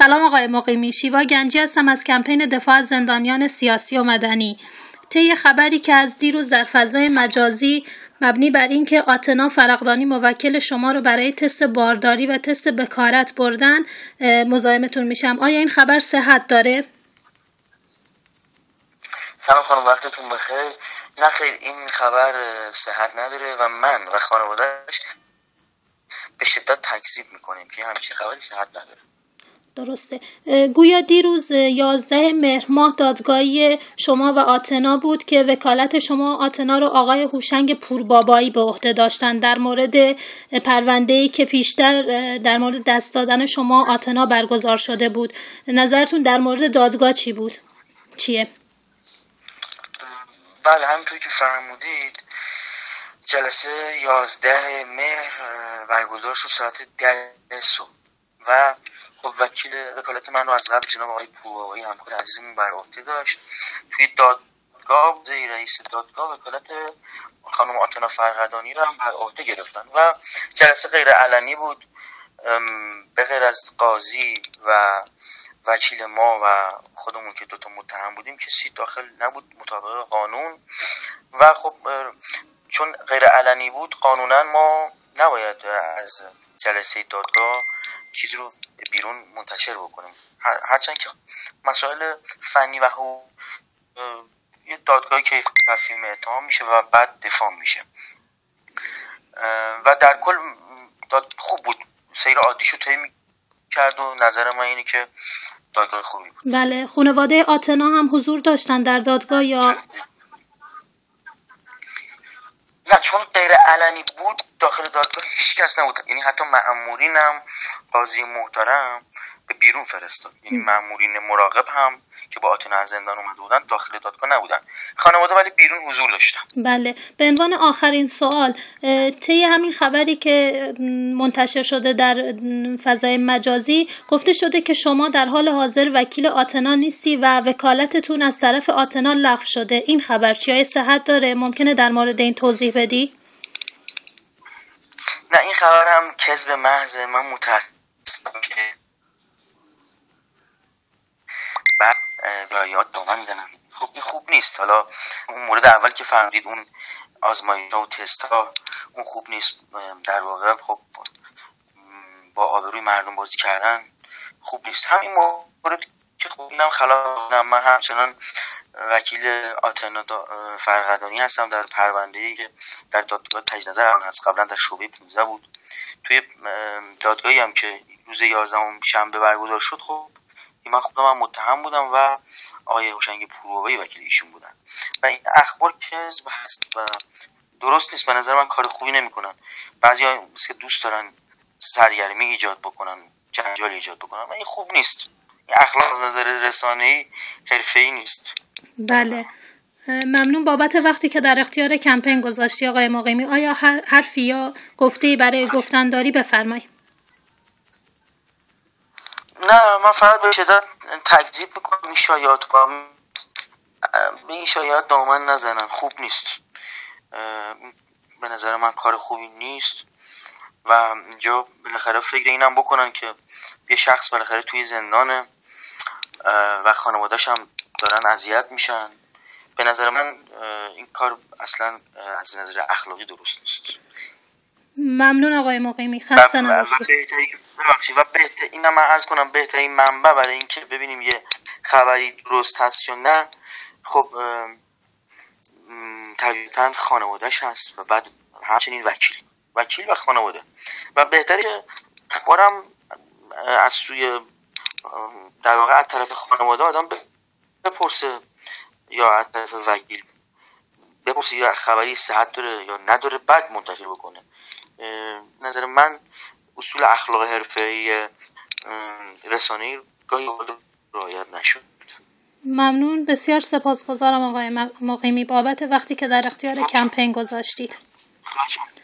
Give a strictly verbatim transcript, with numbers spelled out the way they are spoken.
سلام آقای مقیمی، شیوا گنجی هستم از کمپین دفاع از زندانیان سیاسی و مدنی. طی خبری که از دیروز در فضای مجازی مبنی بر اینکه آتنا فرقدانی موکل شما رو برای تست بارداری و تست بکارت بردن مزاحمتون میشم، آیا این خبر صحت داره؟ سلام خانم، وقتتون بخیر. نه خیر، این خبر صحت نداره و من و خانواده‌اش به شدت تکذیب میکنیم که همچین خبری صحت نداره. درسته. گویا دیروز یازده مهر ماه دادگاهی شما و آتنا بود که وکالت شما آتنا رو آقای هوشنگ پوربابایی به عهده داشتن در مورد پرونده‌ای که پیشتر در مورد دست دادن شما آتنا برگزار شده بود. نظرتون در مورد دادگاه چی بود؟ چیه؟ بله، همینطور که فرمودید جلسه یازده مهر برگزار شد ساعت ده صبح و خب وکیل وکالت من رو از قبل جناب آقای پوربابایی همکار عزیزمون بر عهده داشت. توی دادگاه زیر رئیس دادگاه وکالت خانم آتنا فرقدانی رو هم بر عهده گرفتن و جلسه غیر علنی بود. به غیر از قاضی و وکیل ما و خودمون که دوتا متهم بودیم کسی داخل نبود مطابق قانون و خب چون غیر علنی بود قانونا ما نباید از جلسه دادگاه چیزی رو بیرون منتشر بکنیم، هرچند که مسائل فنی و حقوق یه دادگاهی که تفهیم اتهام میشه و بعد دفاع میشه و در کل داد خوب بود، سیر عادیشو طی کرد و نظر من اینه که دادگاه خوبی بود. بله. خانواده آتنا هم حضور داشتن در دادگاه یا نه؟ چون غیر علنی بود داخل دادگاه هیچ کس نبود، یعنی حتی مأمورین هم قاضی محترم به بیرون فرستاد، یعنی مأمورین مراقب هم که با آتنا از زندان اومده بودن داخل دادگاه نبودن، خانواده ولی بیرون حضور داشتن. بله. به عنوان آخرین سوال، طی همین خبری که منتشر شده در فضای مجازی گفته شده که شما در حال حاضر وکیل آتنا نیستی و وکالتتون از طرف آتنا لغو شده. این خبر چی؟ آیا صحت داره؟ ممکنه در مورد این توضیح بدی؟ نه، این خبر هم کذب محض. من متاسفم که بعد رایات دامن میزنم. خب این خوب نیست. حالا اون مورد اول که فهمیدید اون آزمایش‌ها و تست‌ها اون خوب نیست، در واقع خب با آبروی مردم بازی کردن خوب نیست. همین مورد که خب اینم خلاف من همچنان وکیل آتنا فرقدانی هستم در پرونده‌ای که در دادگاه تجدید نظر هم هست، قبلا در شعبه پانزده بود. توی دادگاهی هم که روز یازدهم شنبه برگزار شد خب من خودم هم متهم بودم و آقای هوشنگ پوربابایی وکیل ایشون بودن و این اخبار کذب هست و درست نیست. به نظر من کار خوبی نمی‌کنن. بعضیا مثل دوست دارن سرگرمی ایجاد بکنن، جنجال ایجاد بکنن و این خوب نیست. این اخلاق از نظر رسانه‌ای حرفه‌ای نیست. بله. ممنون بابت وقتی که در اختیار کمپین گذاشتی آقای مقیمی. آیا حرفی یا گفته‌ای برای گفتن داری؟ بفرمایید. نه، من فقط به شدت تکذیب میکنم این شایعات رو. به این شایعات دامن نزنن، خوب نیست. به نظر من کار خوبی نیست و اینجا بالاخره فکر اینم بکنن که یه شخص بالاخره توی زندانه و خانواده‌اش هم دارن اذیت میشن. به نظر من این کار اصلا از نظر اخلاقی درست نیست. ممنون آقای مقیمی، خسته نباشید. و بهتر اینم من عرض کنم بهترین منبع برای اینکه ببینیم یه خبری درست هست یا نه خب طبیعتاً خانواده‌اش هست و بعد همچنین وکیل وکیل و خانواده و بهتره اخبارم از سوی در واقع از طرف خانواده آدم بپرسه یا از طرف وکیل بپرسه یا خبری صحت داره یا نداره بعد منتشر بکنه. نظر من اصول اخلاق حرفه‌ای رسانه‌ای گاهی رعایت نشد. ممنون، بسیار سپاسگزارم آقای مقیمی بابت وقتی که در اختیار کمپین گذاشتید. خواهش